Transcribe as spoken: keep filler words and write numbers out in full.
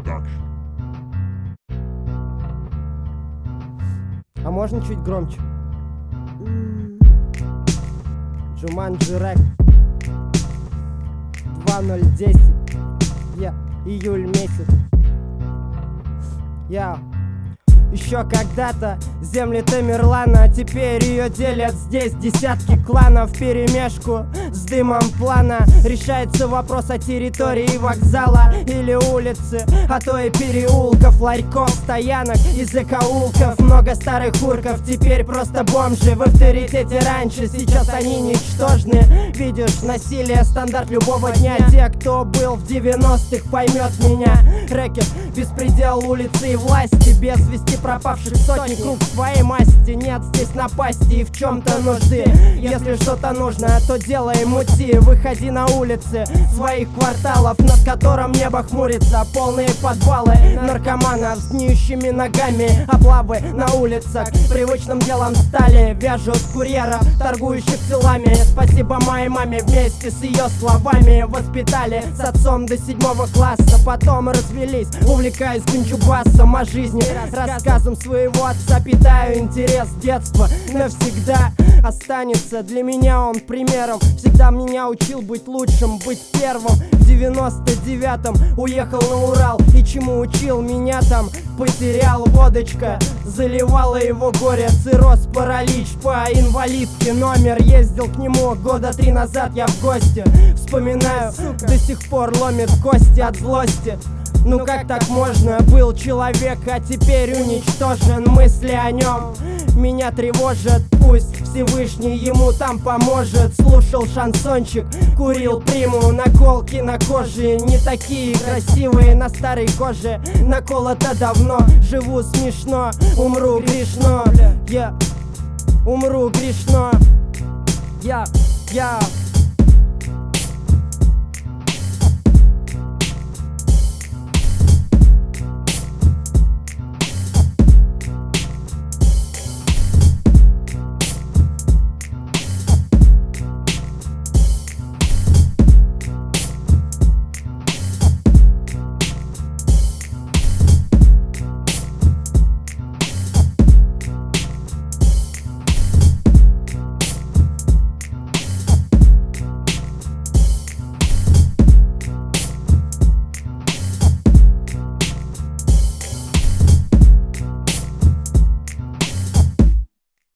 А можно чуть громче? Джуманджи Рэк два ноль десять. Я, июль месяц. Я еще когда-то земли Тамерлана, теперь ее делят здесь десятки кланов вперемешку с дымом плана. Решается вопрос о территории вокзала или улицы, а то и переулков, ларьков, стоянок и закоулков. Много старых урков, теперь просто бомжи в авторитете раньше, сейчас они ничтожны. Видишь, насилие стандарт любого дня. Те, кто был в девяностых, поймет меня. Рэкет, беспредел улицы и власти, без вести пропавших сотни круг своей масти. Нет здесь напасти и в чем-то нужды. Если что-то нужно, то делай мути. Выходи на улицы своих кварталов, над которым небо хмурится. Полные подвалы наркоманов с гниющими ногами. Облавы на улицах привычным делом стали. Вяжут курьеров, торгующих телами. Спасибо моей маме, вместе с ее словами воспитали с отцом до седьмого класса. Потом развелись, увлекаясь кончубасом. О жизни рассказом своего отца питаю интерес. Детства навсегда останется для меня он примером. Всегда меня учил быть лучшим, быть первым. В девяносто девятом уехал на Урал, и чему учил меня там потерял. Водочка заливала его горе, цирроз, паралич по инвалидке. Номер, ездил к нему года три назад я в гости. Вспоминаю, до сих пор ломит кости от злости. Ну как так можно? Был человек, а теперь уничтожен. Мысли о нем меня тревожат. Пусть Всевышний ему там поможет. Слушал шансончик, курил приму. Наколки на коже не такие красивые. На старой коже наколото давно. Живу смешно, умру грешно. Я умру грешно. Я, я